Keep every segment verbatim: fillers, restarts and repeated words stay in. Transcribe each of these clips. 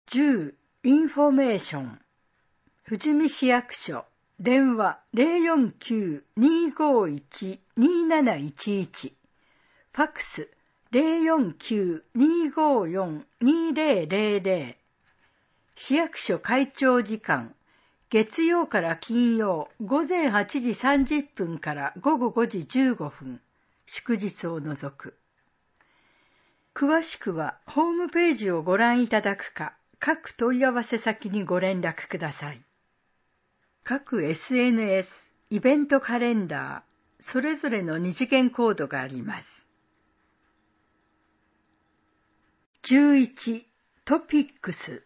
じゅうインフォメーション富士見市役所電話 ゼロよんきゅう にーごーいち にーなないちいち ファックス ゼロよんきゅう にーごーよん にーぜろぜろぜろ 市役所開庁時間月曜から金曜午前はちじさんじゅっぷんから午後ごじじゅうごふん、祝日を除く。詳しくはホームページをご覧いただくか、各問い合わせ先にご連絡ください。各 エスエヌエス、イベントカレンダー、それぞれの二次元コードがあります。じゅういち、トピックス。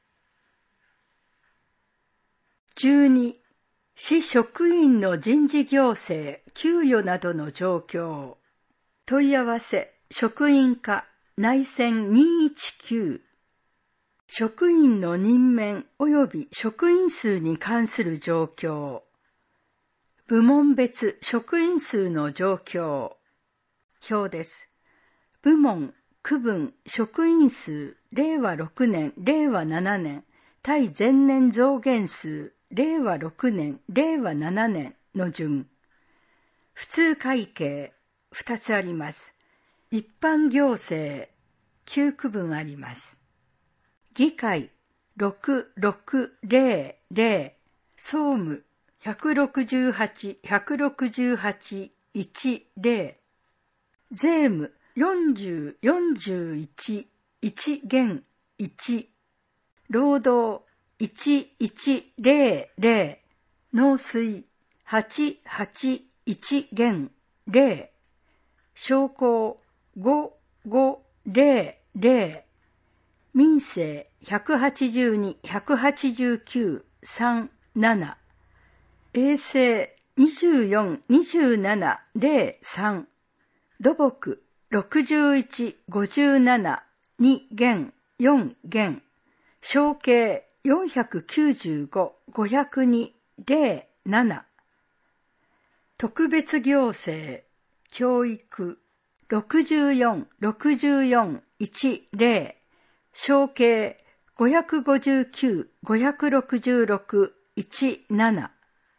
じゅうに、市職員の人事行政、給与などの状況。問い合わせ、職員課、内線にいちきゅう。職員の任免及び職員数に関する状況。部門別職員数の状況。表です。部門、区分、職員数、れいわろくねん、れいわななねん、対前年増減数、れいわろくねん、れいわななねんの順。普通会計、ふたつあります。一般行政、きゅう区分あります。議会、ろくろくぜろぜろ、総務、ひゃくろくじゅうはち、ひゃくろくじゅうはち、いちぜろ、税務、よんじゅう、よんじゅういち、いち減いち、労働、いちいちぜろぜろ、農水、はちはちいち減ぜろ、商工、ごごぜろぜろ、民政ひゃくはちじゅうに、ひゃくはちじゅうきゅう、さんなな、衛生にじゅうよん、にじゅうなな、ぜろさん、土木ろくじゅういち、ごじゅうなな、に減、よん減、承継よんひゃくきゅうじゅうご、ごひゃくに、ぜろなな、特別行政、教育ろくじゅうよん、ろくじゅうよん、いちぜろ、承継ごひゃくごじゅうきゅう、ごひゃくろくじゅうろく、いちなな、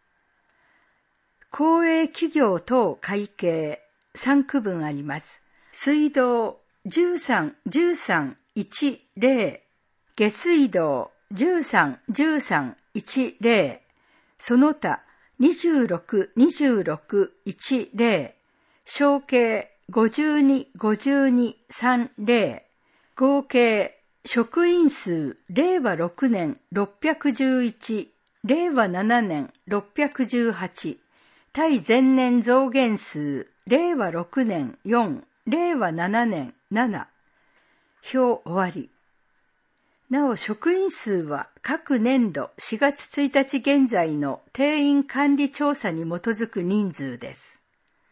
公営企業等会計さん区分あります。水道じゅうさん、じゅうさん、いちぜろ、下水道じゅうさん、じゅうさん、いちぜろ、その他にじゅうろく、にじゅうろく、いちぜろ、承継ごじゅうに、ごじゅうに、さんぜろ、合計職員数れいわろくねんろっぴゃくじゅういち、れいわななねんろっぴゃくじゅうはち、対前年増減数れいわろくねんよん、れいわななねんなな。表終わり。なお職員数は各年度しがつついたち現在の定員管理調査に基づく人数です。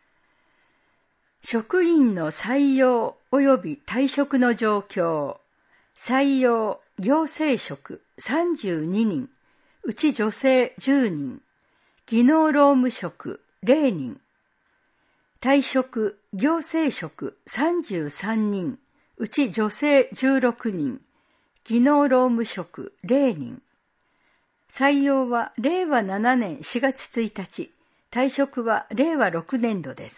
職員の採用及び退職の状況。採用、行政職さんじゅうににん、うち女性じゅうにん、技能労務職れいにん、退職、行政職さんじゅうさんにん、うち女性じゅうろくにん、技能労務職れいにん。採用はれいわななねんしがつついたち、退職はれいわろくねんどです。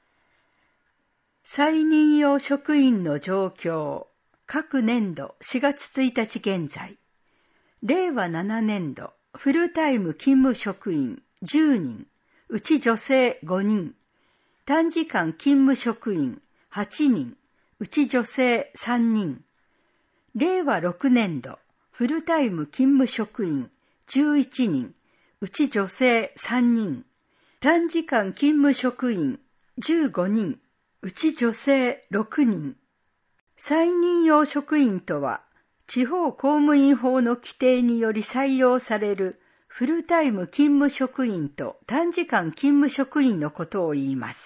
再任用職員の状況。各年度しがつついたち現在、れいわななねんどフルタイム勤務職員じゅうにん、うち女性ごにん、短時間勤務職員はちにん、うち女性さんにん、れいわろくねんどフルタイム勤務職員じゅういちにん、うち女性さんにん、短時間勤務職員じゅうごにん、うち女性ろくにん。再任用職員とは、地方公務員法の規定により採用されるフルタイム勤務職員と短時間勤務職員のことを言います。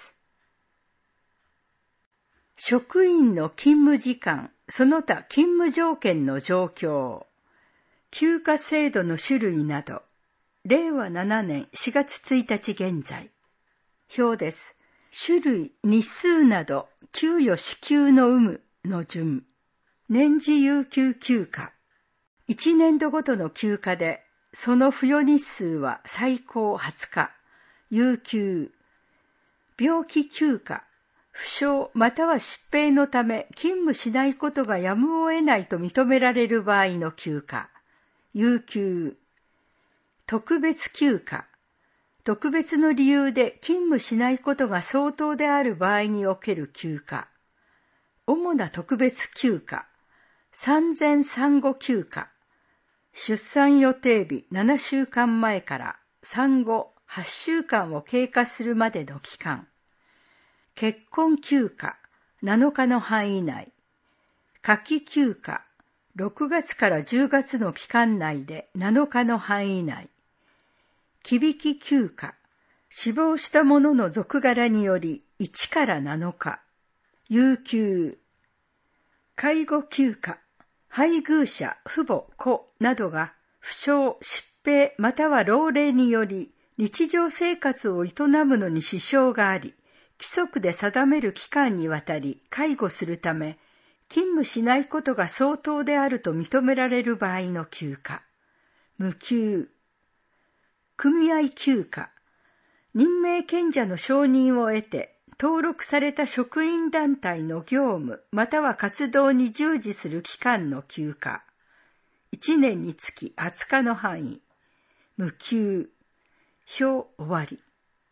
職員の勤務時間、その他勤務条件の状況、休暇制度の種類など、れいわななねんしがつついたち現在。表です。種類、日数など、給与支給の有無の順。年次有給休暇。 いちねんどごとの休暇で、その付与日数は最高はつか、有給、病気休暇、負傷または疾病のため勤務しないことがやむを得ないと認められる場合の休暇、有給、特別休暇、特別の理由で勤務しないことが相当である場合における休暇、主な特別休暇、産前産後休暇、出産予定日ななしゅうかんまえから産後はっしゅうかんを経過するまでの期間、結婚休暇なのかの範囲内、夏季休暇ろくがつからじゅうがつの期間内でなのかの範囲内、忌引休暇、死亡した者の属柄によりいちからなのか、有給、介護休暇、配偶者、父母、子などが負傷、疾病または老齢により日常生活を営むのに支障があり、規則で定める期間にわたり介護するため、勤務しないことが相当であると認められる場合の休暇、無給、組合休暇、任命権者の承認を得て、登録された職員団体の業務または活動に従事する期間の休暇、いちねんにつきはつかの範囲、無給、表終わり。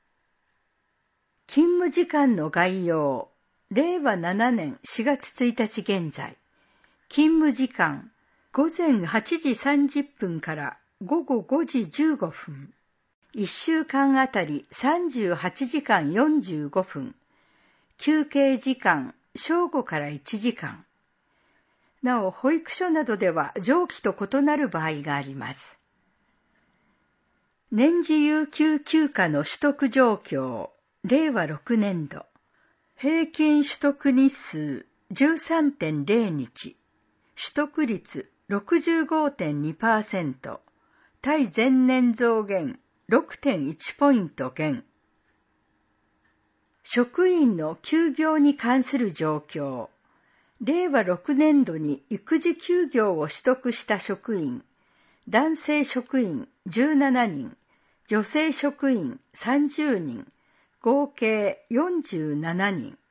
勤務時間の概要、れいわななねんしがつついたち現在、勤務時間、ごぜんはちじさんじゅっぷんからごごごじじゅうごふん。いっしゅうかんあたりさんじゅうはちじかんよんじゅうごふん。休憩時間、正午からいちじかん。なお、保育所などでは上記と異なる場合があります。年次有給休暇の取得状況、れいわろくねんど。平均取得日数 じゅうさんてんぜろ 日。取得率 ろくじゅうごてんにパーセント。対前年増減 ろくてんいち ポイント減。職員の休業に関する状況。れいわろくねんどに育児休業を取得した職員、男性職員じゅうななにん、女性職員さんじゅうにん、合計よんじゅうななにん。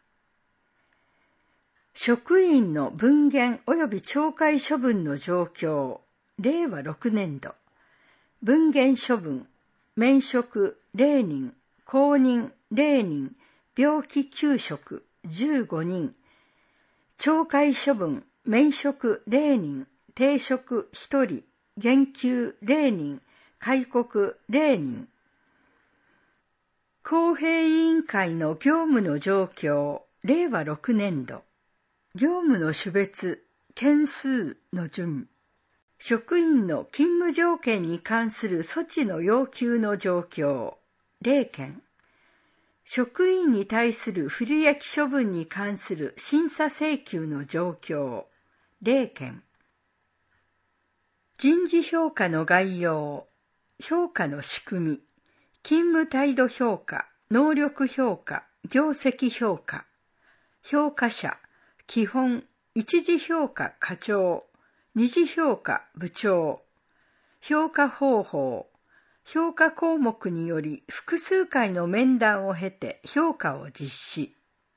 職員の分減及び懲戒処分の状況。れいわろくねんど。分減処分、免職れいにん、公認れいにん、病気休職じゅうごにん、懲戒処分、免職れいにん、停職ひとり、減給れいにん、戒告れいにん。公平委員会の業務の状況、れいわろくねんど。業務の種別、件数の順。職員の勤務条件に関する措置の要求の状況、れいけん。職員に対する不利益処分に関する審査請求の状況、れいけん。人事評価の概要、評価の仕組み、勤務態度評価、能力評価、業績評価、評価者、基本、一次評価課長、二次評価部長、評価方法、評価項目により複数回の面談を経て評価を実施。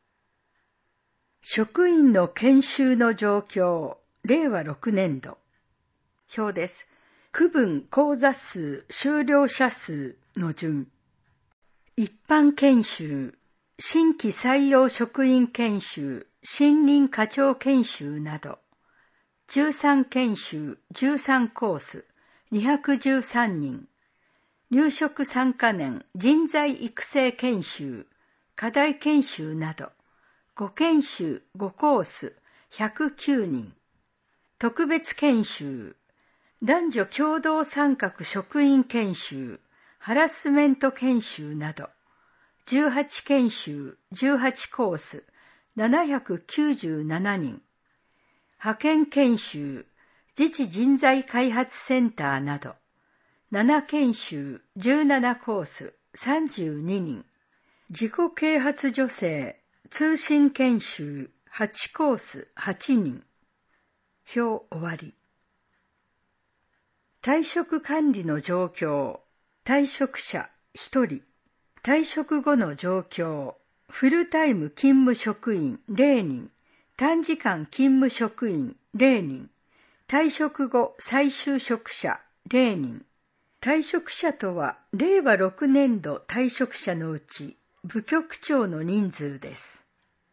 職員の研修の状況、れいわろくねんど。表です。区分講座数、修了者数の順。一般研修、新規採用職員研修、新任課長研修など、じゅうさん研修、じゅうさんコース、にひゃくじゅうさんにん、入職さんかねん人材育成研修、課題研修など、ご研修、ごコース、ひゃくきゅうにん、特別研修、男女共同参画職員研修、ハラスメント研修など、じゅうはち研修、じゅうはちコース、ななひゃくきゅうじゅうななにん、派遣研修、自治人材開発センターなど、なな研修、じゅうななコース、さんじゅうににん、自己啓発助成、通信研修、はちコース、はちにん。表終わり。 退職管理の状況、退職者ひとり、退職後の状況、フルタイム勤務職員ゼロにん、短時間勤務職員ゼロにん、退職後再就職者ゼロにん。退職者とは、れいわろくねんど退職者のうち、部局長の人数です。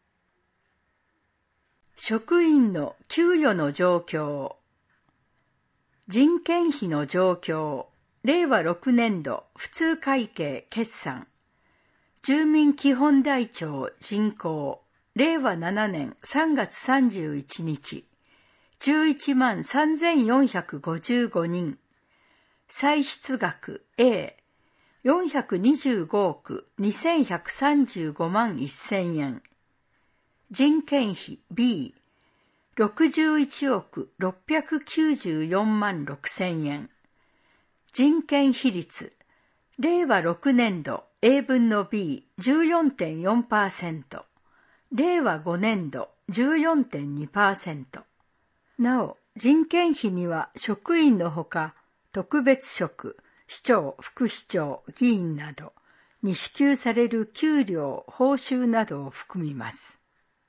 職員の給与の状況、人件費の状況、れいわろくねんど普通会計決算、住民基本台帳人口、れいわななねんさんがつさんじゅういちにち、じゅういちまんさんぜんよんひゃくごじゅうごにん、歳出額 A、よんひゃくにじゅうごおくにせんひゃくさんじゅうごまんせんえん、人件費 B、ろくじゅういちおくろっぴゃくきゅうじゅうよんまんろくせんえん、人件比率、れいわろくねんど A 分の ビーじゅうよんてんよんパーセント、れいわごねんど じゅうよんてんにパーセント。なお、人件費には職員のほか、特別職、市長、副市長、議員などに支給される給料、報酬などを含みます。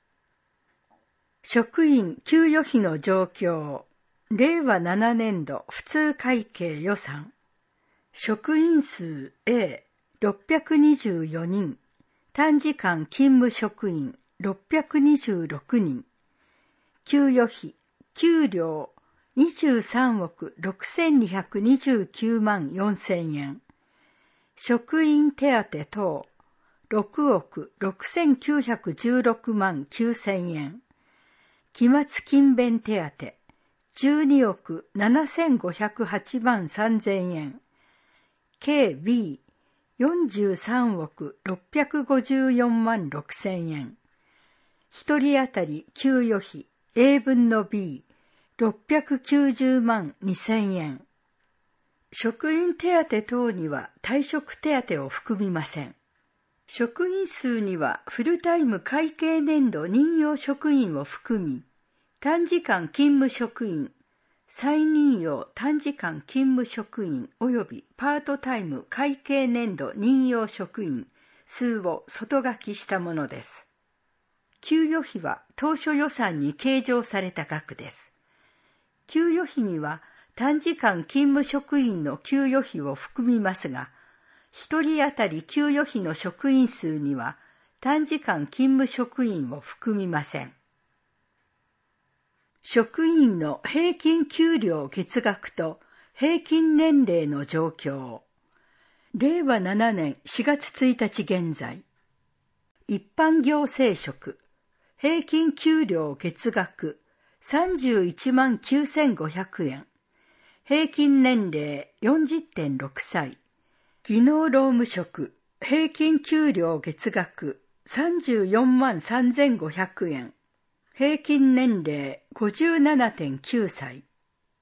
職員給与費の状況、れいわななねんど普通会計予算、職員数 A、ろっぴゃくにじゅうよにん、短時間勤務職員ろっぴゃくにじゅうろくにん、給与費、給料にじゅうさんおくろくせんにひゃくにじゅうきゅうまんよんせんえん、職員手当等ろくおくろくせんきゅうひゃくじゅうろくまんきゅうせんえん、期末勤勉手当じゅうにおくななせんごひゃくはちまんさんぜんえん、計 Bよんじゅうさんおくろっぴゃくごじゅうよんまんろくせんえん、一人当たり給与費 A 分の ビーろっぴゃくきゅうじゅうまんにせんえん。職員手当等には退職手当を含みません。職員数にはフルタイム会計年度任用職員を含み、短時間勤務職員、再任用短時間勤務職員及びパートタイム会計年度任用職員数を外書きしたものです。給与費は当初予算に計上された額です。給与費には短時間勤務職員の給与費を含みますが、一人当たり給与費の職員数には短時間勤務職員を含みません。職員の平均給料月額と平均年齢の状況。れいわななねんしがつついたち現在。一般行政職、平均給料月額さんじゅういちまんきゅうせんごひゃくえん。平均年齢 よんじゅってんろくさい。技能労務職、平均給料月額さんじゅうよんまんさんぜんごひゃくえん。平均年齢 ごじゅうななてんきゅうさい。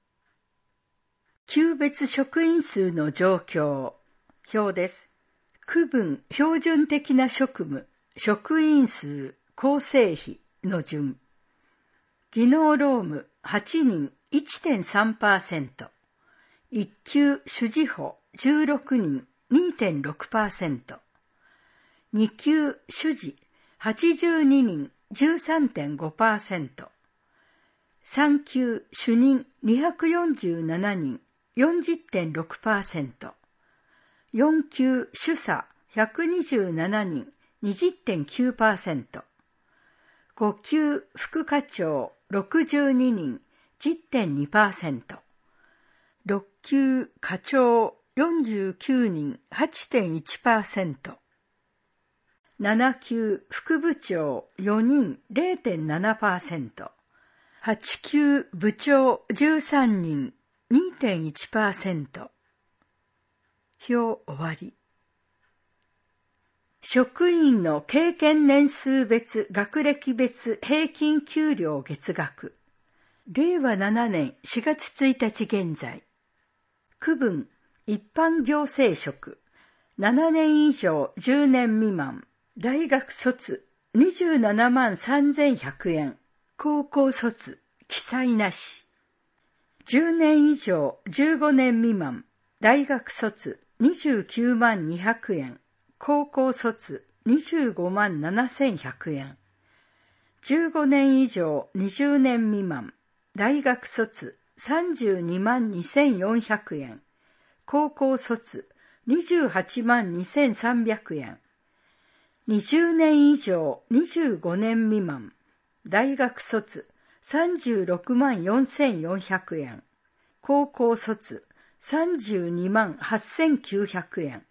級別職員数の状況。表です。区分標準的な職務、職員数、構成比の順。技能労務はちにん いってんさんパーセント。一級主事補じゅうろくにん にてんろくパーセント。二級主事はちじゅうににん じゅうさんてんごパーセント。三級主任にひゃくよんじゅうななにん よんじゅってんろくパーセント。四級主査ひゃくにじゅうななにん にじゅってんきゅうパーセント。五級副課長ろくじゅうににん じゅってんにパーセント。六級課長よんじゅうきゅうにん はちてんいちパーセント。七級副部長よにん れいてんななパーセント。八級部長じゅうさんにん にてんいちパーセント。表終わり。職員の経験年数別学歴別平均給料月額。れいわななねんしがつついたち現在。区分一般行政職ななねん以上じゅうねん未満。大学卒にじゅうななまんさんぜんひゃくえん。高校卒記載なし。 じゅうねん以上じゅうごねん未満、大学卒にじゅうきゅうまんにひゃくえん、高校卒にじゅうごまんななせんひゃくえん。じゅうごねん以上にじゅうねん未満、大学卒さんじゅうにまんにせんよんひゃくえん、高校卒にじゅうはちまんにせんさんびゃくえん。にじゅうねん以上にじゅうごねん未満、大学卒さんじゅうろくまんよんせんよんひゃくえん、高校卒さんじゅうにまんはっせんきゅうひゃくえん。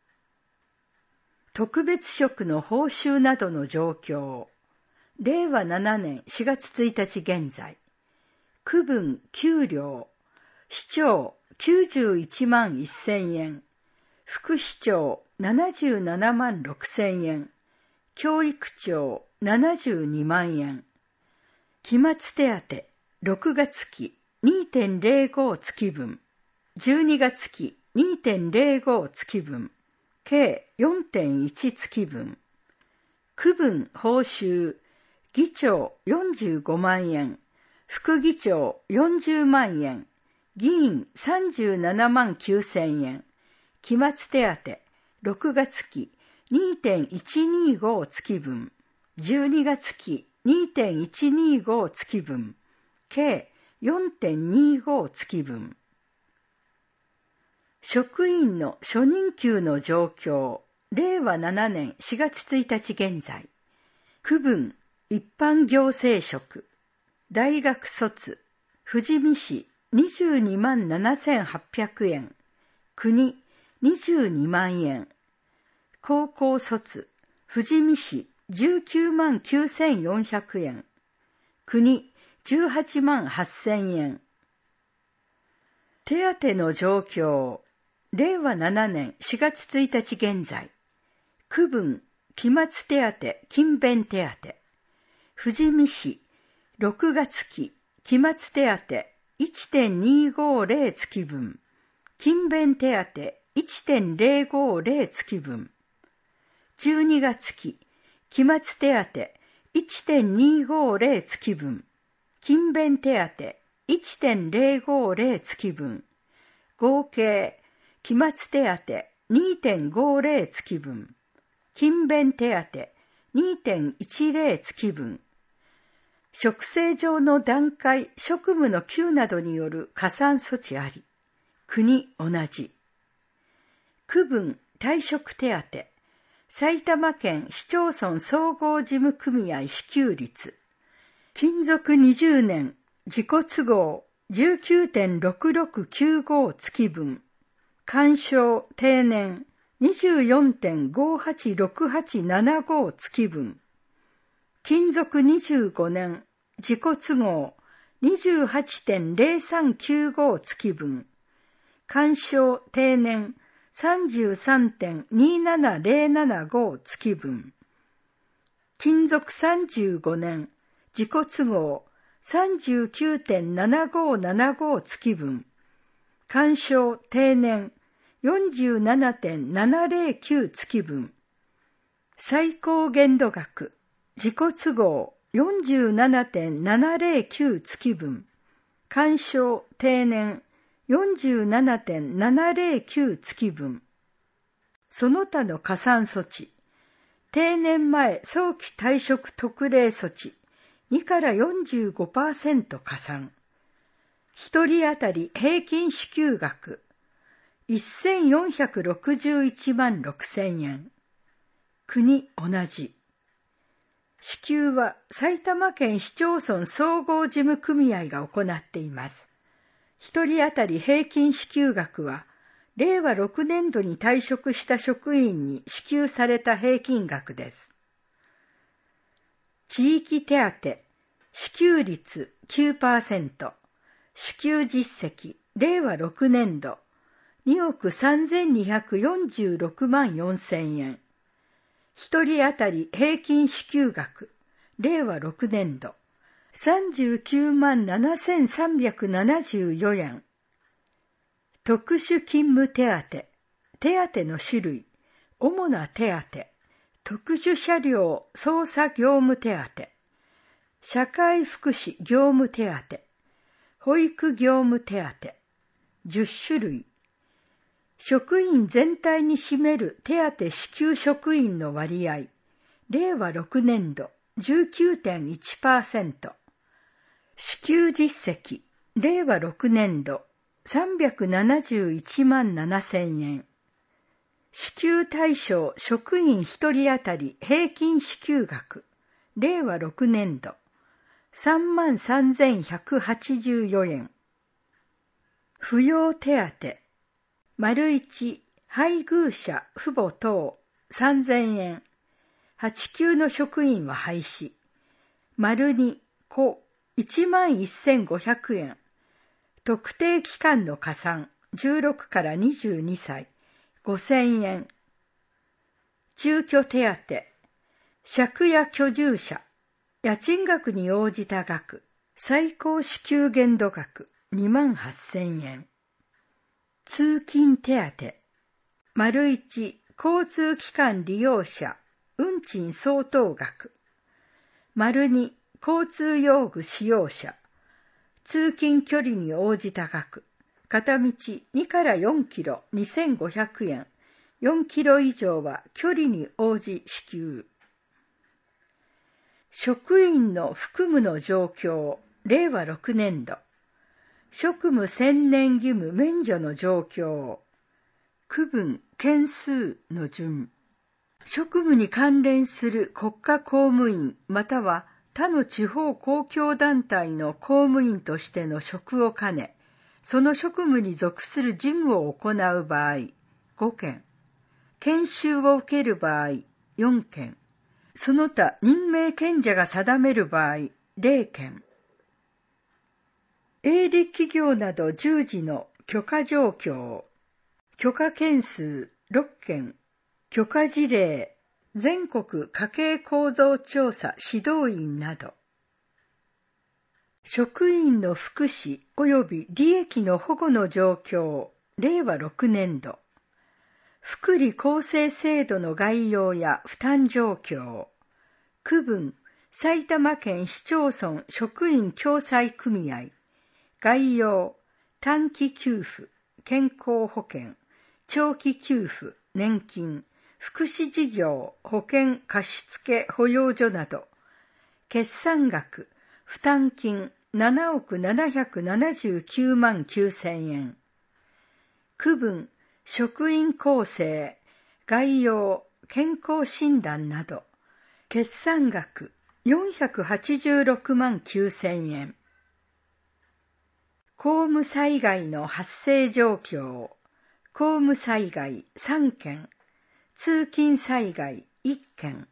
特別職の報酬などの状況。れいわななねんしがつついたち現在。区分給料。市長きゅうじゅういちまんせんえん。副市長ななじゅうななまんろくせんえん。教育長ななじゅうにまんえん。期末手当ろくがつ期 にてんれいご 月分。じゅうにがつ期 にてんれいご 月分。計 よんてんいち 月分。区分報酬。議長よんじゅうごまんえん。副議長よんじゅうまんえん。議員さんじゅうななまんきゅうせんえん。期末手当ろくがつ期 にてんいちにご 月分。じゅうにがつ期 にてんいちにご 月分。計 よんてんにご 月分。職員の初任給の状況。れいわななねんしがつついたち現在。区分一般行政職。大学卒。富士見市にじゅうにまんななせんはっぴゃくえん。国にじゅうにまんえん。高校卒。富士見市じゅうきゅうまんきゅうせんよんひゃくえん。国じゅうはちまんはっせんえん。手当の状況。れいわななねんしがつついたち現在。区分期末手当勤勉手当。富士見市ろくがつ期期末手当 いってんにごぜろ 月分。勤勉手当 いってんれいごぜろ 月分。じゅうにがつ期期末手当 いってんにごぜろ 月分。勤勉手当 いってんれいごぜろ 月分。合計期末手当 にてんごぜろ 月分。勤勉手当 にてんいちぜろ 月分。職制上の段階、職務の給などによる加算措置あり。国同じ。区分退職手当。埼玉県市町村総合事務組合支給率。勤続にじゅうねん、自己都合 じゅうきゅうてんろくろくきゅうご 月分。干渉定年 にじゅうよんてんごはちろくはちななご 月分。勤続にじゅうごねん、自己都合 にじゅうはちてんぜろさんきゅうご 月分。干渉定年 さんじゅうさんてんにななぜろななご 月分。勤続さんじゅうごねん、自己都合 さんじゅうきゅうてんななごななご 月分。干渉定年 よんじゅうななてんななぜろきゅう 月分。最高限度額、自己都合 よんじゅうななてんななぜろきゅう 月分。干渉定年 よんじゅうななてんななぜろきゅう 月分。その他の加算措置。定年前早期退職特例措置にからよんじゅうごパーセント 加算。一人当たり平均支給額せんよんひゃくろくじゅういちまんろくせんえん。国同じ。支給は埼玉県市町村総合事務組合が行っています。一人当たり平均支給額は、れいわろくねんどに退職した職員に支給された平均額です。地域手当、支給率 きゅうパーセント、支給実績、れいわろくねんど、におくさんぜんにひゃくよんじゅうろくまんよんせんえん。一人当たり平均支給額、れいわろくねんど、さんじゅうきゅうまんななせんさんびゃくななじゅうよえん。特殊勤務手当、手当の種類、主な手当、特殊車両操作業務手当、社会福祉業務手当、 保育業務手当じゅっしゅるい。職員全体に占める手当支給職員の割合、れいわろくねんど じゅうきゅうてんいちパーセント。支給実績、れいわろくねんどさんびゃくななじゅういちまんななせんえん。支給対象職員ひとり当たり平均支給額、れいわろくねんどさんまんさんぜんひゃくはちじゅうよえん。扶養手当、丸一、配偶者、父母等、さんぜんえん。はちきゅうの職員は廃止。丸二、子、いちまんせんごひゃくえん。特定期間の加算、じゅうろくからにじゅうにさい、ごせんえん。住居手当、借家居住者、家賃額に応じた額、最高支給限度額、にまんはっせんえん。通勤手当、丸一、交通機関利用者、運賃相当額。丸二、交通用具使用者、通勤距離に応じた額、片道にからよんキロにせんごひゃくえん、よんキロ以上は距離に応じ支給。職員の服務の状況、れいわろくねんど。職務専念義務免除の状況。区分、件数の順。職務に関連する国家公務員または他の地方公共団体の公務員としての職を兼ね、その職務に属する事務を行う場合、ごけん。研修を受ける場合、よんけん。その他任命権者が定める場合、れいけん。営利企業など従事の許可状況。許可件数ろっけん。許可事例、全国家計構造調査指導員など。職員の福祉及び利益の保護の状況、れいわろくねんど。福利厚生制度の概要や負担状況。区分、埼玉県市町村職員共済組合。概要、短期給付、健康保険、長期給付、年金、福祉事業、保険貸付保養所など。決算額、負担金ななおくななひゃくななじゅうきゅうまんきゅうせんえん。区分、職員構成、概要、健康診断など。決算額、よんひゃくはちじゅうろくまんきゅうせんえん。公務災害の発生状況。公務災害さんけん。通勤災害いっけん。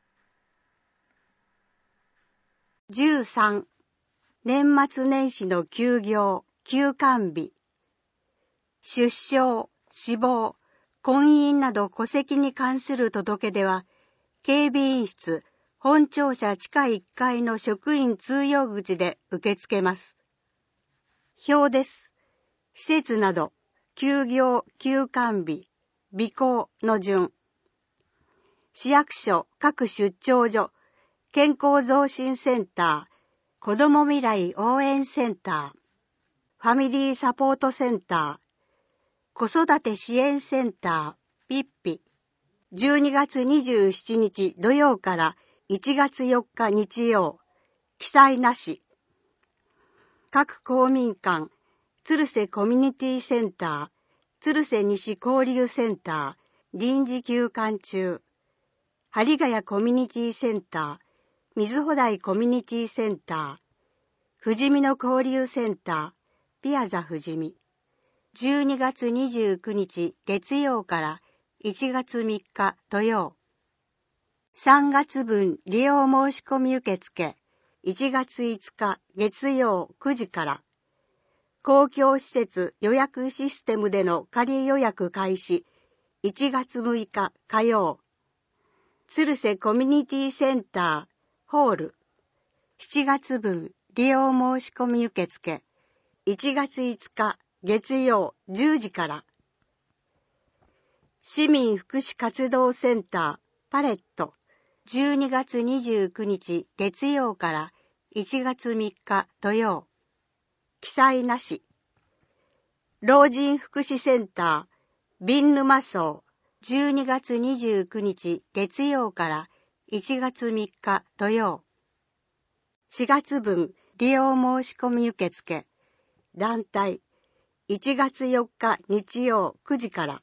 じゅうさん、年末年始の休業、休館日。出生、死亡、婚姻など戸籍に関する届け出は、警備員室、本庁舎地下いっかいの職員通用口で受け付けます。表です。施設など、休業、休館日、備行の順。市役所、各出張所、健康増進センター、子ども未来応援センター、ファミリーサポートセンター、子育て支援センター、ピッピ。じゅうにがつにじゅうしちにち土曜からいちがつよっか日曜、記載なし。各公民館、鶴瀬コミュニティセンター、鶴瀬西交流センター、臨時休館中。針ヶ谷コミュニティセンター、水穂台コミュニティセンター、富士見の交流センター、ピアザ富士見。じゅうにがつにじゅうくにち月曜からいちがつみっか土曜。さんがつぶん利用申し込み受付、いちがついつか月曜くじから。公共施設予約システムでの仮予約開始、いちがつむいか火曜。鶴瀬コミュニティセンター、ホール。しちがつぶん利用申し込み受付、いちがついつか月曜じゅうじから。市民福祉活動センター、パレット。じゅうにがつにじゅうくにち月曜からいちがつみっか土曜。 記載なし。老人福祉センター、瓶沼荘、じゅうにがつにじゅうくにち月曜からいちがつみっか土曜。しがつぶん利用申し込み受付。団体、いちがつよっか日曜くじから。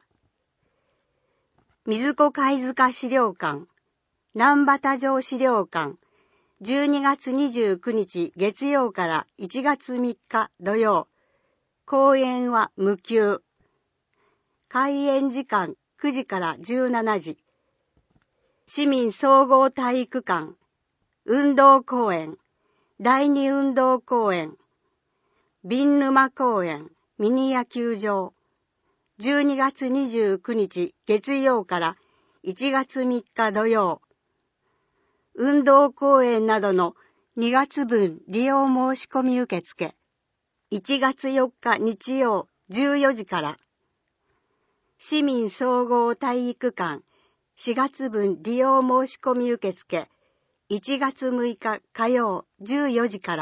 水子貝塚資料館、南畑城資料館、じゅうにがつにじゅうくにち月曜からいちがつみっか土曜。公演は無休。開演時間くじからじゅうしちじ。市民総合体育館、運動公園、第二運動公園、瓶沼公園、ミニ野球場。じゅうにがつにじゅうくにち月曜からいちがつみっか土曜。運動公園などのにがつぶん利用申し込み受付。いちがつよっか日曜じゅうよじから。市民総合体育館しがつぶん利用申し込み受付。いちがつむいか火曜じゅうよじから。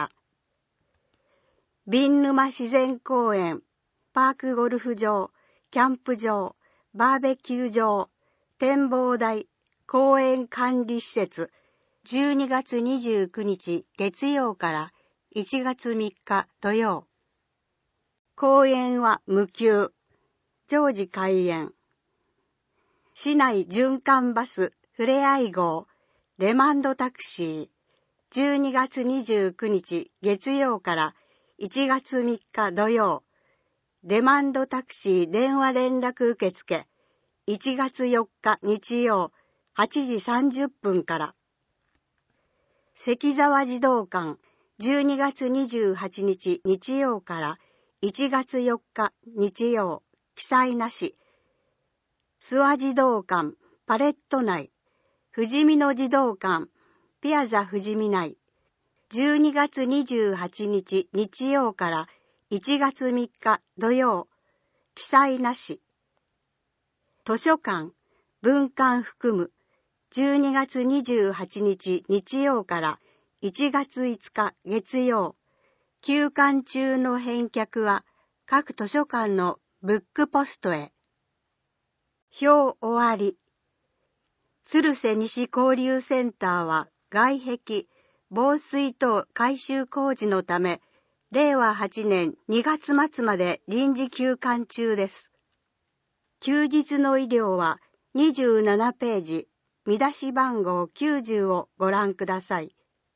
瓶沼自然公園、パークゴルフ場、キャンプ場、バーベキュー場、展望台、公園管理施設、じゅうにがつにじゅうくにち月曜からいちがつみっか土曜。公園は無休。常時開園。市内循環バスふれあい号、レマンドタクシー、じゅうにがつにじゅうくにち月曜からいちがつみっか土曜。レマンドタクシー電話連絡受付。いちがつよっか日曜はちじさんじゅっぷんから。関沢児童館じゅうにがつにじゅうはちにち日曜からいちがつよっか日曜、記載なし。諏訪児童館パレット内、富士見野児童館ピアザ富士見内、じゅうにがつにじゅうはちにち日曜からいちがつみっか土曜、記載なし。図書館文館含むじゅうにがつにじゅうはちにち日曜からいちがついつか月曜、休館中の返却は各図書館のブックポストへ。表終わり。鶴瀬西交流センターは外壁、防水等改修工事のため、れいわはちねんにがつまつまで臨時休館中です。休日の医療はにじゅうななページ、見出し番号きゅうじゅうをご覧ください。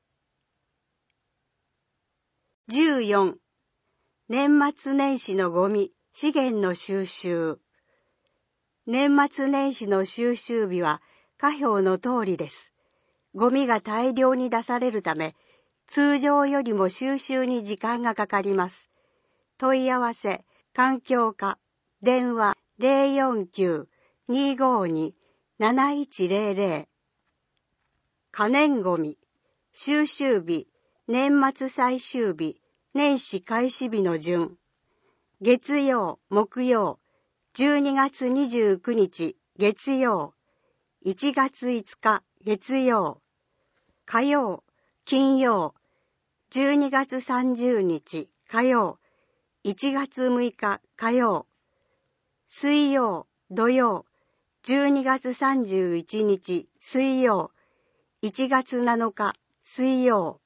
じゅうよん、年末年始のゴミ、資源の収集。年末年始の収集日は下表の通りです。ゴミが大量に出されるため、通常よりも収集に時間がかかります。問い合わせ、環境課、電話 ゼロよんきゅう にーごーに なないちゼロゼロ。可燃ゴミ、収集日、年末最終日、年始開始日の順。月曜、木曜、じゅうにがつにじゅうくにち月曜、いちがついつか月曜、火曜、金曜、じゅうにがつさんじゅうにち火曜、いちがつむいか火曜、水曜、土曜、じゅうにがつさんじゅういちにち水曜、いちがつなのか水曜。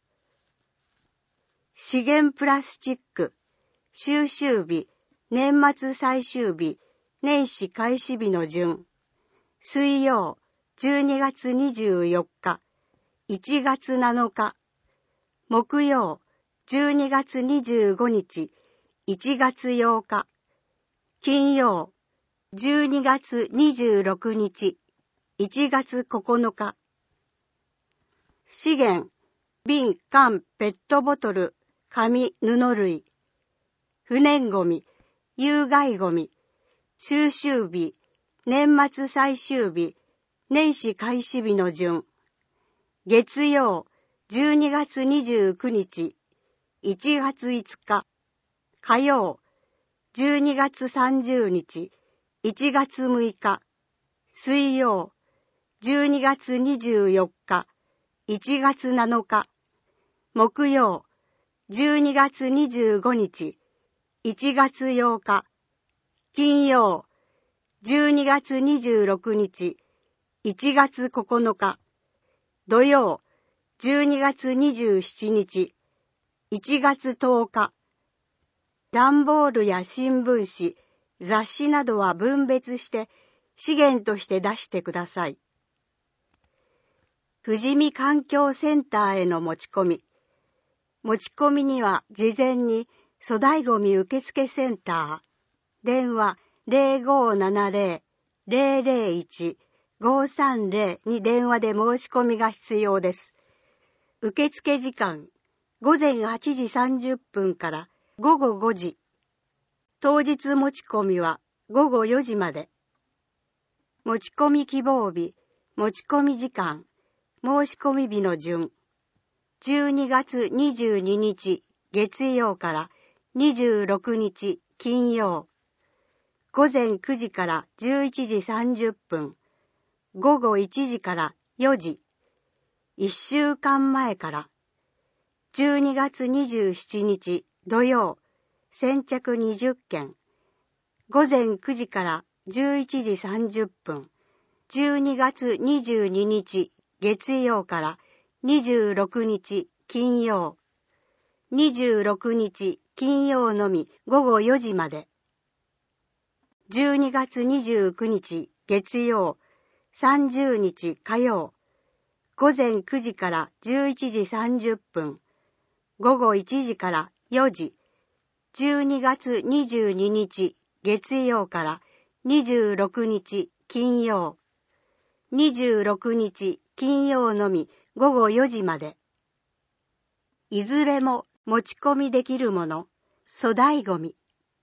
資源プラスチック、収集日、年末最終日、年始開始日の順。水曜、じゅうにがつにじゅうよっか、いちがつなのか。木曜、じゅうにがつにじゅうごにち、いちがつようか。金曜、じゅうにがつにじゅうろくにち、いちがつここのか。資源、瓶、缶、ペットボトル、紙、布類。不燃ゴミ、有害ゴミ。収集日、年末最終日、年始開始日の順。月曜、じゅうにがつにじゅうくにち、いちがついつか。火曜、じゅうにがつさんじゅうにち、いちがつむいか。水曜、じゅうにがつにじゅうよっか、いちがつなのか。木曜、 じゅうにがつにじゅうごにち、いちがつようか、金曜、じゅうにがつにじゅうろくにち、いちがつここのか、土曜、じゅうにがつにじゅうしちにち、いちがつとおか、段ボールや新聞紙、雑誌などは分別して資源として出してください。富士見環境センターへの持ち込み。持ち込みには事前に粗大ごみ受付センター、電話 ゼロごーななゼロ ゼロゼロいち ごーさんゼロ に電話で申し込みが必要です。受付時間、ごぜんはちじさんじゅっぷんからごごごじ。当日持ち込みはごごよじまで。持ち込み希望日、持ち込み時間、申し込み日の順。じゅうにがつにじゅうににち月曜からにじゅうろくにち金曜。ごぜんくじからじゅういちじさんじゅっぷん。ごごいちじからよじ。いっしゅうかんまえから。じゅうにがつにじゅうしちにち土曜。先着にじゅっけん。ごぜんくじからじゅういちじさんじゅっぷん。じゅうにがつにじゅうににち月曜からにじゅうろくにち金曜。にじゅうろくにち金曜のみごごよじまで。じゅうにがつにじゅうくにち月曜。さんじゅうにち火曜。ごぜんくじからじゅういちじさんじゅっぷん。ごごいちじからよじ。じゅうにがつにじゅうににち月曜からにじゅうろくにち金曜。にじゅうろくにち金曜のみごごよじまで。いずれも持ち込みできるもの、粗大ごみ。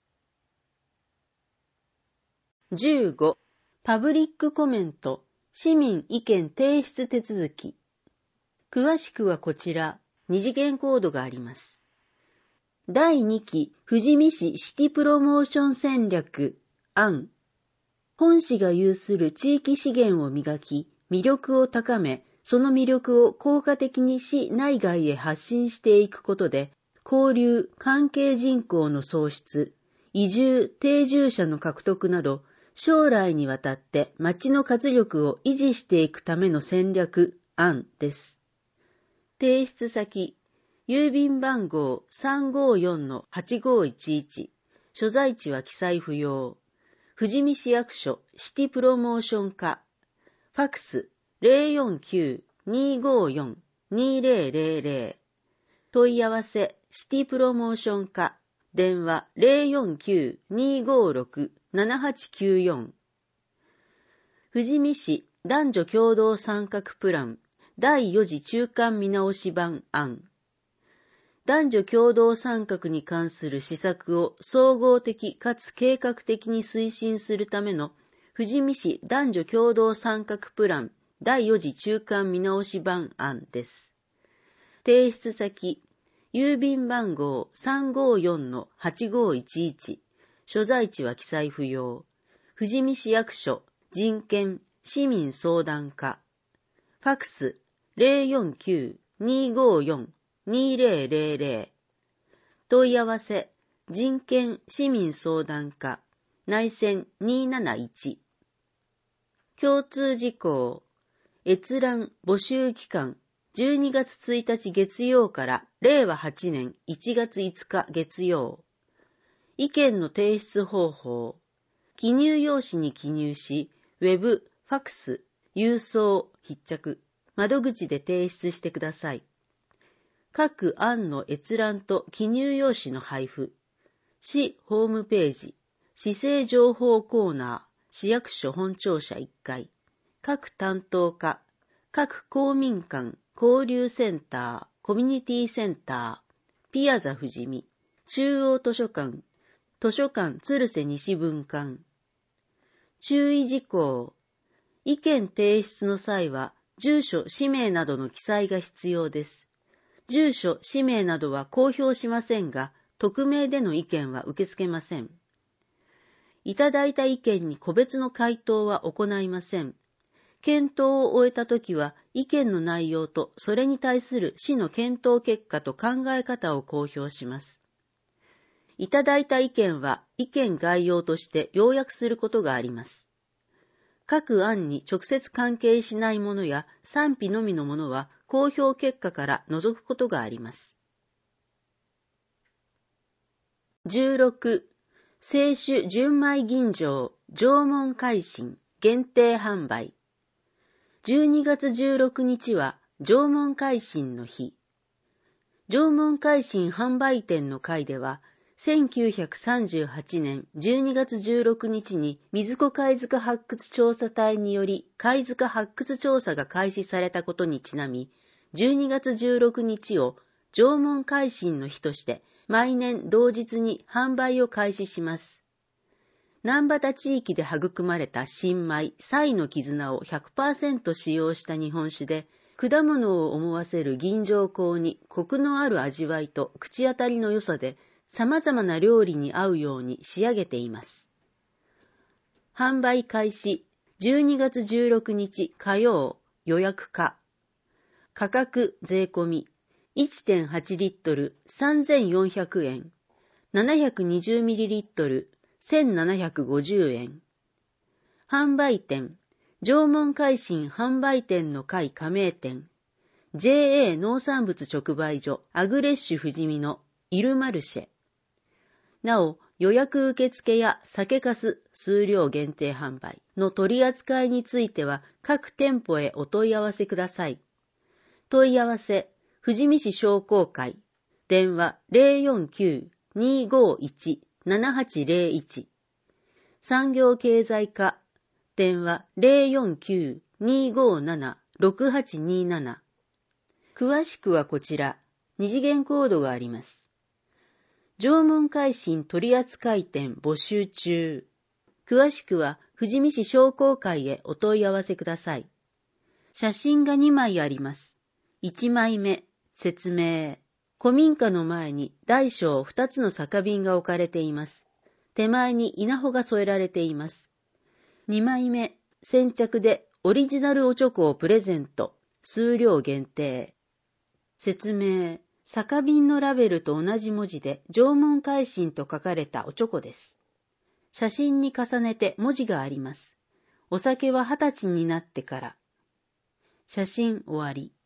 じゅうご. パブリックコメント、市民意見提出手続き。詳しくはこちら、二次元コードがあります。だいにき富士見市シティプロモーション戦略案。本市が有する地域資源を磨き、魅力を高め、その魅力を効果的に市内外へ発信していくことで、交流、関係人口の創出、移住、定住者の獲得など、将来にわたって町の活力を維持していくための戦略案です。提出先、郵便番号 さんごよんのはちごいちいち、所在地は記載不要。富士見市役所シティプロモーション課、ファックス ゼロよんきゅう にーごーよん にーぜろぜろぜろ、問い合わせシティプロモーション課、電話 ゼロよんきゅう にーごーろく ななはちきゅうよん。富士見市男女共同参画プランだいよ次中間見直し版案。男女共同参画に関する施策を総合的かつ計画的に推進するための富士見市男女共同参画プランだいよ次中間見直し版案です。提出先、郵便番号 さんごよんのはちごいちいち、所在地は記載不要。富士見市役所人権市民相談課、ファックス ゼロよんきゅう にーごーよん にーぜろぜろぜろ、問い合わせ人権市民相談課、内線にーなないち。共通事項、閲覧募集期間じゅうにがつついたち月曜かられいわはちねんいちがついつか月曜。意見の提出方法、記入用紙に記入し、ウェブ、ファックス、郵送、必着、窓口で提出してください。各案の閲覧と記入用紙の配布、市ホームページ、市政情報コーナー、市役所本庁舎いっかい、各担当課、各公民館、交流センター、コミュニティセンター、ピアザ富士見、中央図書館、図書館鶴瀬西分館。注意事項、意見提出の際は、住所、氏名などの記載が必要です。住所、氏名などは公表しませんが、匿名での意見は受け付けません。いただいた意見に個別の回答は行いません。検討を終えたときは、 意見の内容とそれに対する市の検討結果と考え方を公表します。いただいた意見は意見概要として要約することがあります。各案に直接関係しないものや賛否のみのものは公表結果から除くことがあります。じゅうろく、清酒純米吟醸縄文海進限定販売。じゅうにがつじゅうろくにちは縄文海進の日。縄文海進販売店の会では、せんきゅうひゃくさんじゅうはちねんじゅうにがつじゅうろくにちに水子貝塚発掘調査隊により貝塚発掘調査が開始されたことにちなみ、じゅうにがつじゅうろくにちを縄文海進の日として毎年同日に販売を開始します。南畑地域で育まれた新米、彩の絆を ひゃくパーセント 使用した日本酒で、果物を思わせる吟醸香にコクのある味わいと口当たりの良さで、様々な料理に合うように仕上げています。販売開始じゅうにがつじゅうろくにち火曜予約可。価格税込み いってんはちリットルさんぜんよんひゃくえん、ななひゃくにじゅうミリリットルせんななひゃくごじゅうえん。販売店縄文海進販売店の会加盟店 ジェーエー 農産物直売所アグレッシュ富士見のイルマルシェ。なお、予約受付や酒粕数量限定販売の取り扱いについては各店舗へお問い合わせください。問い合わせ、富士見市商工会、電話 ゼロよんきゅう にーごーいち ななはちゼロいち、産業経済課、電話 ゼロよんきゅう にーごーなな ろくはちにーなな。詳しくはこちら、二次元コードがあります。縄文海進取扱店募集中。詳しくは富士見市商工会へお問い合わせください。写真がにまいあります。いちまいめ、説明。古民家の前に大小ふたつの酒瓶が置かれています。手前に稲穂が添えられています。にまいめ、先着でオリジナルおちょこをプレゼント。数量限定。説明。酒瓶のラベルと同じ文字で縄文海進と書かれたおちょこです。写真に重ねて文字があります。お酒は二十歳になってから。写真終わり。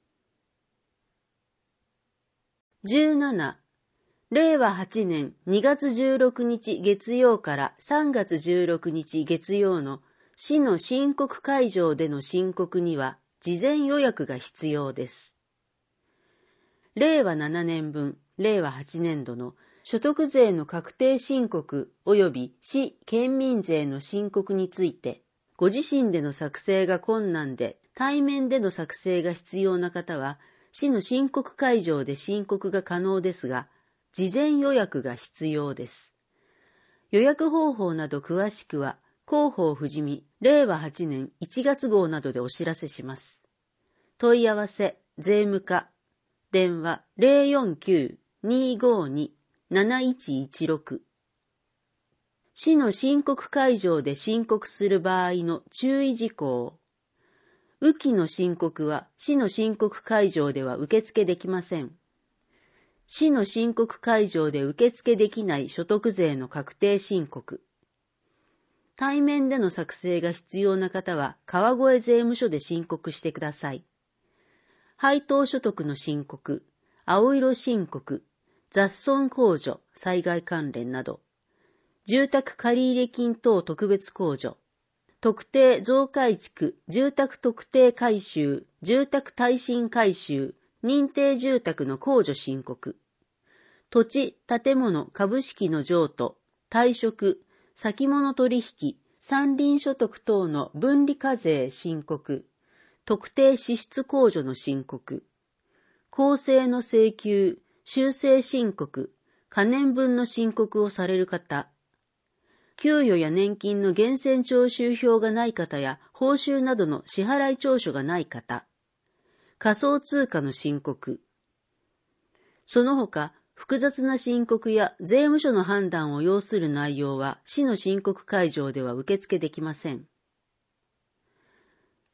じゅうなな、れいわはちねんにがつじゅうろくにち月曜からさんがつじゅうろくにち月曜の市の申告会場での申告には事前予約が必要です。れいわななねんぶん、れいわはちねんどの所得税の確定申告及び市県民税の申告について、ご自身での作成が困難で対面での作成が必要な方は、市の申告会場で申告が可能ですが、事前予約が必要です。予約方法など詳しくは、広報富士見れいわはちねんいちがつ号などでお知らせします。問い合わせ、税務課、電話 ゼロよんきゅう にーごーに なないちいちろく。市の申告会場で申告する場合の注意事項。雨季の申告は市の申告会場では受付できません。市の申告会場で受付できない所得税の確定申告。対面での作成が必要な方は川越税務署で申告してください。配当所得の申告、青色申告、雑損控除、災害関連など、住宅借入金等特別控除、特定増改築、住宅特定改修、住宅耐震改修、認定住宅の控除申告、土地、建物、株式の譲渡、退職、先物取引、山林所得等の分離課税申告、特定支出控除の申告、公正の請求、修正申告、可年分の申告をされる方、給与や年金の源泉徴収票がない方や報酬などの支払い調書がない方、仮想通貨の申告、その他、複雑な申告や税務署の判断を要する内容は市の申告会場では受付できません。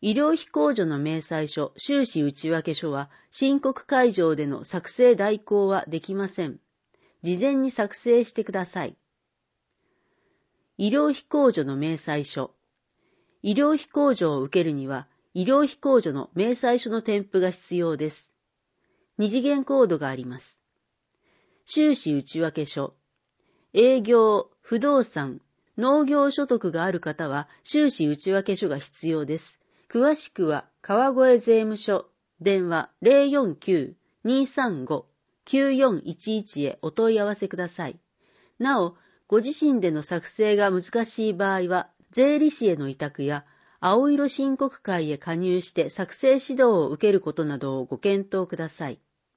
医療費控除の明細書、収支内訳書は、申告会場での作成代行はできません。事前に作成してください。医療費控除の明細書。医療費控除を受けるには、医療費控除の明細書の添付が必要です。二次元コードがあります。収支内訳書。営業、不動産、農業所得がある方は収支内訳書が必要です。詳しくは川越税務署、電話 ゼロよんきゅう にーさんご きゅうよんいちいち へお問い合わせください。なお、ご自身での作成が難しい場合は、税理士への委託や青色申告会へ加入して作成指導を受けることなどをご検討ください。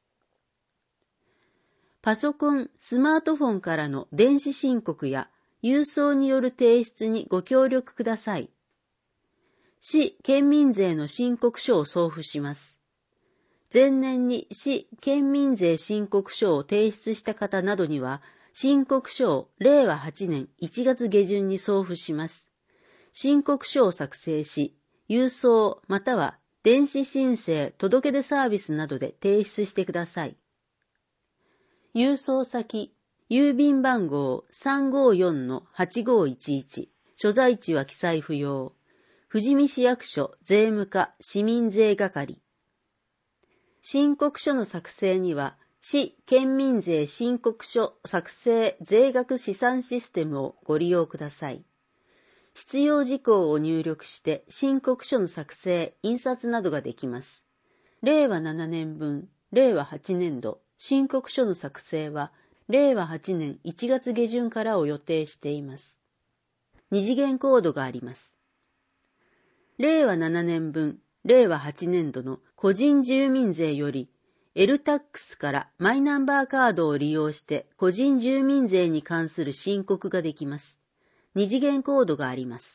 パソコン、スマートフォンからの電子申告や郵送による提出にご協力ください。市・県民税の申告書を送付します。前年に市・県民税申告書を提出した方などには、申告書をれいわはちねんいちがつげじゅんに送付します。申告書を作成し、郵送または電子申請届出サービスなどで提出してください。郵送先、郵便番号 さんごよんのはちごいちいち、所在地は記載不要。富士見市役所税務課市民税係。申告書の作成には、市・県民税申告書作成税額試算システムをご利用ください。必要事項を入力して申告書の作成、印刷などができます。れいわななねんぶん、れいわはちねんど、申告書の作成は、れいわはちねんいちがつげじゅんからを予定しています。二次元コードがあります。れいわななねんぶん、れいわはちねんどの個人住民税より エルタックス からマイナンバーカードを利用して個人住民税に関する申告ができます。二次元コードがあります。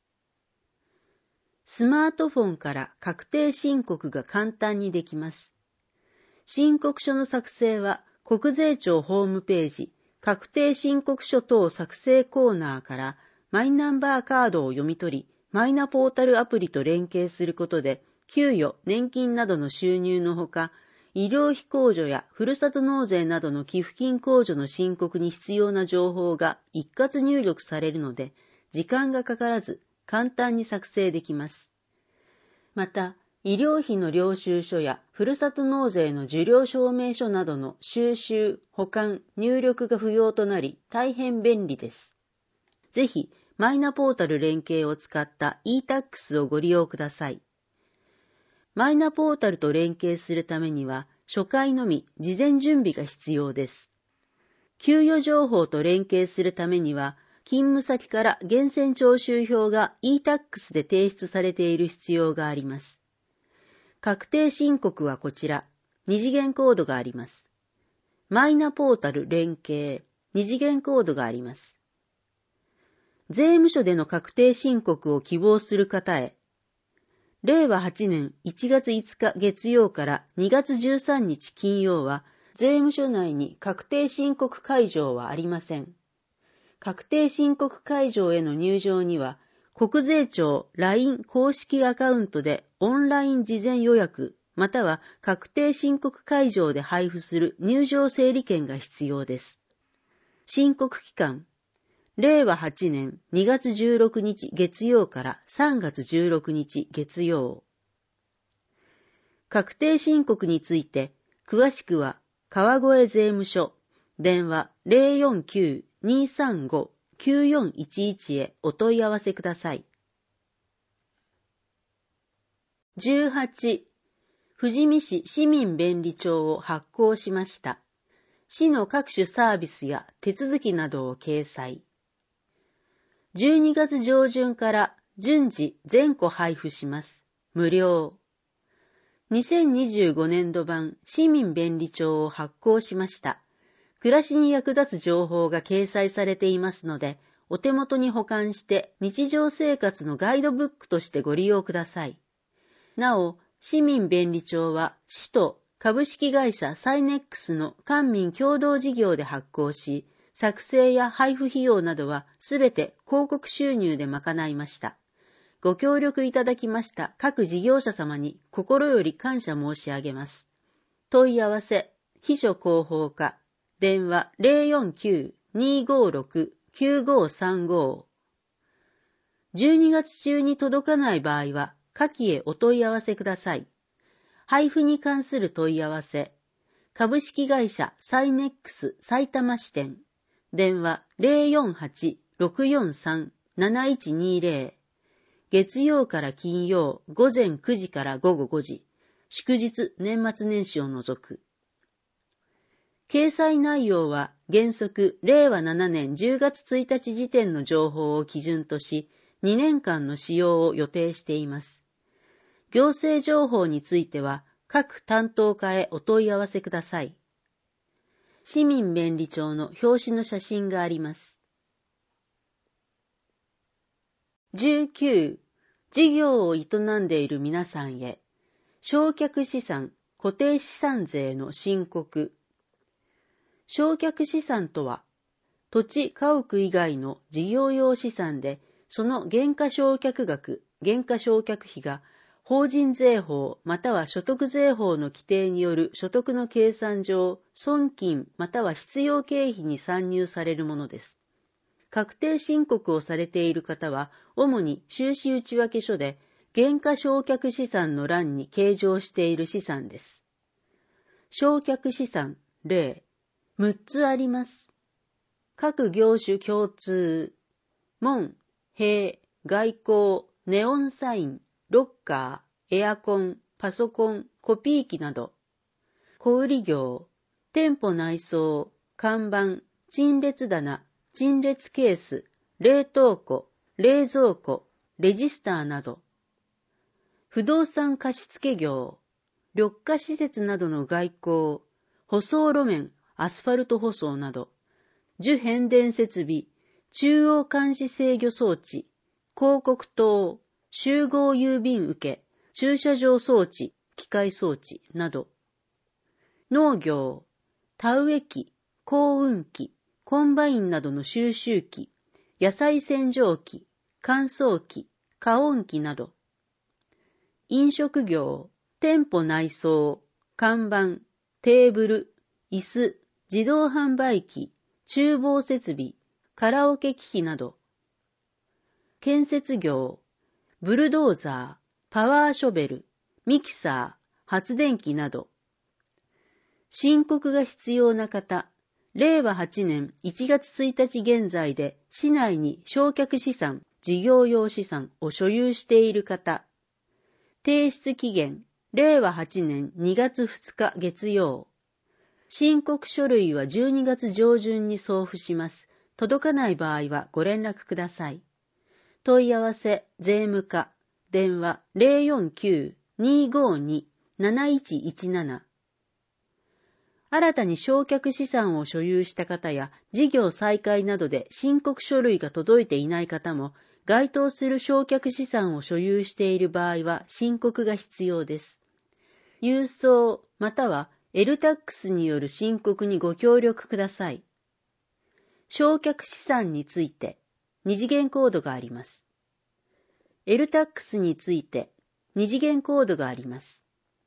スマートフォンから確定申告が簡単にできます。申告書の作成は国税庁ホームページ、確定申告書等作成コーナーからマイナンバーカードを読み取り、マイナポータルアプリと連携することで、給与、年金などの収入のほか、医療費控除やふるさと納税などの寄付金控除の申告に必要な情報が一括入力されるので、時間がかからず簡単に作成できます。また、医療費の領収書やふるさと納税の受領証明書などの収集、保管、入力が不要となり、大変便利です。ぜひ、マイナポータル連携を使った イータックス をご利用ください。マイナポータルと連携するためには、初回のみ事前準備が必要です。給与情報と連携するためには、勤務先から源泉徴収票が イータックス で提出されている必要があります。確定申告はこちら、二次元コードがあります。マイナポータル連携、二次元コードがあります。税務署での確定申告を希望する方へ、れいわはちねんいちがついつか月曜からにがつじゅうさんにち金曜は、税務署内に確定申告会場はありません。確定申告会場への入場には、国税庁 ライン 公式アカウントでオンライン事前予約、または確定申告会場で配布する入場整理券が必要です。申告期間、れいわはちねんにがつじゅうろくにち月曜からさんがつじゅうろくにち月曜。確定申告について、詳しくは川越税務署、電話 ゼロよんきゅう にーさんご きゅうよんいちいち へお問い合わせください。じゅうはち. 富士見市市民便利帳を発行しました。市の各種サービスや手続きなどを掲載。じゅうにがつじょうじゅんから順次全戸配布します。無料。にせんにじゅうごねんど版市民便利帳を発行しました。暮らしに役立つ情報が掲載されていますので、お手元に保管して日常生活のガイドブックとしてご利用ください。なお、市民便利帳は市と株式会社サイネックスの官民共同事業で発行し、作成や配布費用などはすべて広告収入で賄いました。 ご協力いただきました各事業者様に心より感謝申し上げます。問い合わせ、秘書広報課、電話 ゼロよんきゅう にーごーろく きゅうごーさんご。じゅうにがつ中に届かない場合は、下記へお問い合わせください。配布に関する問い合わせ、株式会社サイネックス埼玉支店、電話 ゼロよんはち ろくよんさん なないちにゼロ、月曜から金曜午前くじから午後ごじ、祝日年末年始を除く。掲載内容は原則れいわななねんじゅうがつついたち時点の情報を基準とし、にねんかんの使用を予定しています。行政情報については各担当課へお問い合わせください。市民便利帳の表紙の写真があります。じゅうきゅう、事業を営んでいる皆さんへ、償却資産、固定資産税の申告。償却資産とは、土地・家屋以外の事業用資産で、その減価償却額、減価償却費が、法人税法または所得税法の規定による所得の計算上、損金または必要経費に算入されるものです。確定申告をされている方は、主に収支内訳書で、減価償却資産の欄に計上している資産です。償却資産、例、むっつあります。各業種共通、門、塀、外交、ネオンサイン、ロッカー、エアコン、パソコン、コピー機など。小売業、店舗内装、看板、陳列棚、陳列ケース、冷凍庫、冷蔵庫、レジスターなど。不動産貸付業、緑化施設などの外交、舗装路面、アスファルト舗装など。受変電設備、中央監視制御装置、広告塔、集合郵便受け、駐車場装置、機械装置など。農業、田植え機、耕運機、コンバインなどの収集機、野菜洗浄機、乾燥機、加温機など。飲食業、店舗内装、看板、テーブル、椅子、自動販売機、厨房設備、カラオケ機器など。建設業、ブルドーザー、パワーショベル、ミキサー、発電機など。申告が必要な方、れいわはちねんいちがつついたち現在で市内に償却資産、事業用資産を所有している方。提出期限、れいわはちねんにがつふつか月曜。申告書類はじゅうにがつ上旬に送付します。届かない場合はご連絡ください。問い合わせ、税務課、電話 ゼロよんきゅう にーごーに なないちいちなな。新たに償却資産を所有した方や事業再開などで申告書類が届いていない方も、該当する償却資産を所有している場合は申告が必要です。郵送または エルタックス による申告にご協力ください。償却資産について二次元コードがあります。エルタックス について二次元コードがあります。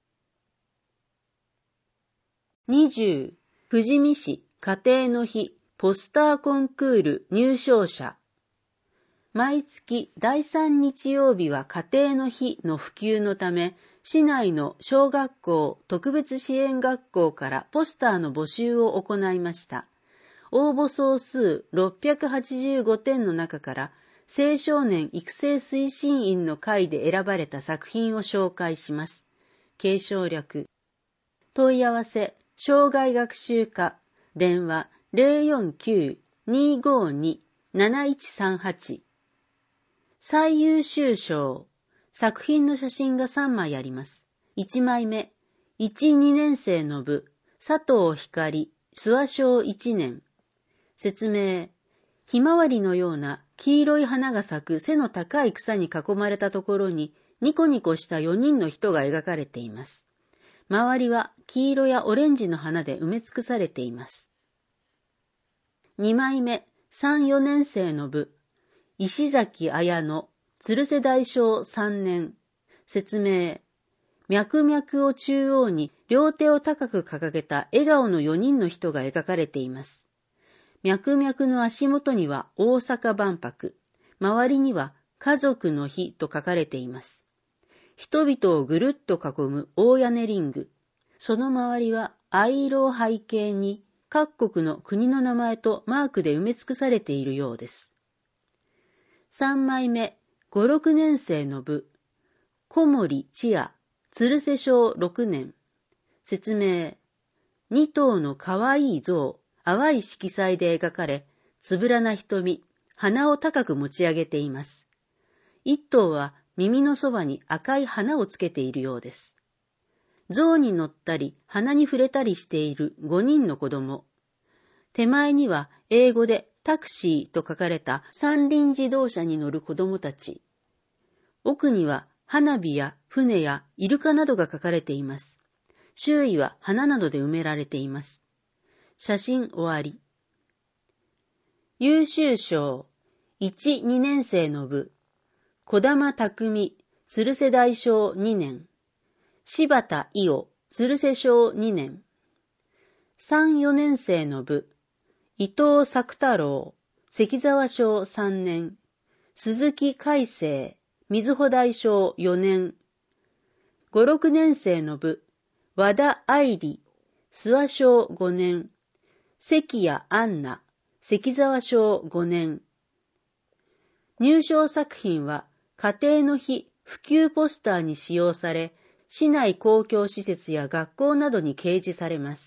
にじゅう、富士見市家庭の日ポスターコンクール入賞者。毎月だいさん日曜日は家庭の日の普及のため、市内の小学校、特別支援学校からポスターの募集を行いました。応募総数ろっぴゃくはちじゅうごてんの中から、青少年育成推進員の会で選ばれた作品を紹介します。継承略。問い合わせ、障害学習課、電話 ゼロよんきゅう にーごーに なないちさんはち。最優秀賞。作品の写真がさんまいあります。いちまいめ、いち、にねん生の部、佐藤光、諏訪小いちねん。説明。ひまわりのような黄色い花が咲く背の高い草に囲まれたところに、ニコニコしたよにんの人が描かれています。周りは黄色やオレンジの花で埋め尽くされています。にまいめ、さん、よねん生の部、石崎綾乃、 鶴瀬大正さんねん。説明。脈々を中央に両手を高く掲げた笑顔のよにんの人が描かれています。脈々の足元には大阪万博、周りには家族の日と書かれています。人々をぐるっと囲む大屋根リング。その周りは藍色を背景に各国の国の名前とマークで埋め尽くされているようです。さんまいめ、ご、ろくねん生の部。小森千也、鶴瀬小ろくねん。説明。に頭のかわいい象、淡い色彩で描かれ、つぶらな瞳、鼻を高く持ち上げています。一頭は耳のそばに赤い花をつけているようです。象に乗ったり鼻に触れたりしているごにんの子供。手前には英語でタクシーと書かれた三輪自動車に乗る子供たち。奥には花火や船やイルカなどが書かれています。周囲は花などで埋められています。写真終わり。優秀賞いち、にねん生の部。児玉匠、鶴瀬大小にねん。柴田伊代、鶴瀬小にねん。さん、よねん生の部。伊藤作太郎、関沢小さんねん。鈴木海生、瑞穂大小よねん。ご、ろくねん生の部。和田愛理、諏訪小ごねん。関谷杏奈、関沢小ごねん。入賞作品は家庭の日普及ポスターに使用され、市内公共施設や学校などに掲示されます。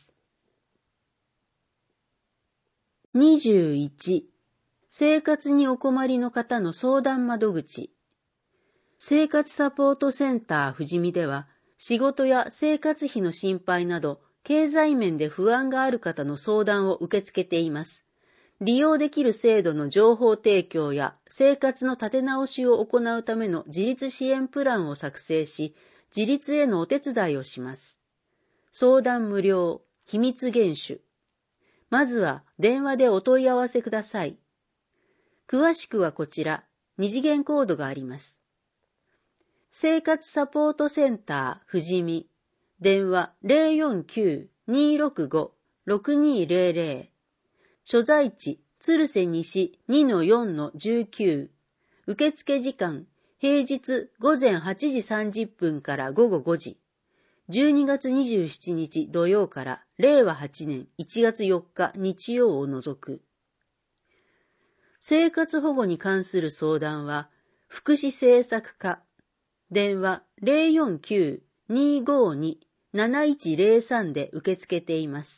にじゅういち、生活にお困りの方の相談窓口。生活サポートセンター富士見では、仕事や生活費の心配など、経済面で不安がある方の相談を受け付けています。利用できる制度の情報提供や生活の立て直しを行うための自立支援プランを作成し、自立へのお手伝いをします。相談無料、秘密厳守。まずは電話でお問い合わせください。詳しくはこちら、二次元コードがあります。生活サポートセンター富士見。電話 ゼロよんきゅう にーろくご ろくにーゼロゼロ。所在地、鶴瀬西 にのよんのじゅうきゅう。受付時間、平日ごぜんはちじさんじゅっぷんからごごごじ。じゅうにがつにじゅうしちにち土曜かられいわはちねんいちがつよっか日曜を除く。生活保護に関する相談は、福祉政策課。電話 ゼロよんきゅう にーごーに なないちゼロさん で受け付けています。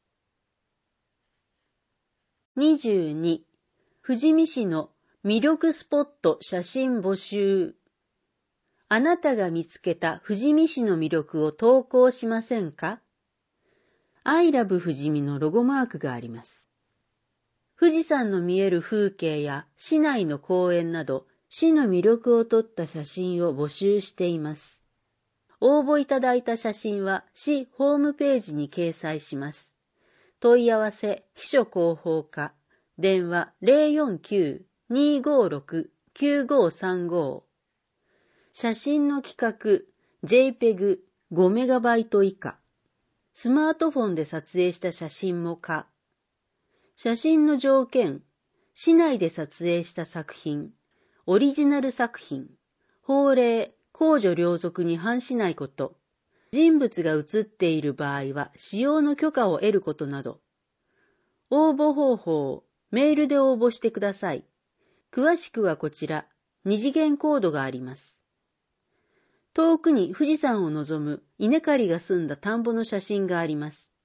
にじゅうに、富士見市の魅力スポット写真募集。あなたが見つけた富士見市の魅力を投稿しませんか？ I love 富士見のロゴマークがあります。富士山の見える風景や市内の公園など、市の魅力を撮った写真を募集しています。応募いただいた写真は市ホームページに掲載します。問い合わせ秘書広報課。電話 ゼロよんきゅう にーごーろく きゅうごーさんご。写真の規格 ジェイペグごメガバイト 以下。スマートフォンで撮影した写真も可。写真の条件、市内で撮影した作品、オリジナル作品、法令、公序良俗に反しないこと、人物が写っている場合は使用の許可を得ることなど。応募方法、メールで応募してください。詳しくはこちら、二次元コードがあります。遠くに富士山を望む稲刈りが済んだ田んぼの写真があります。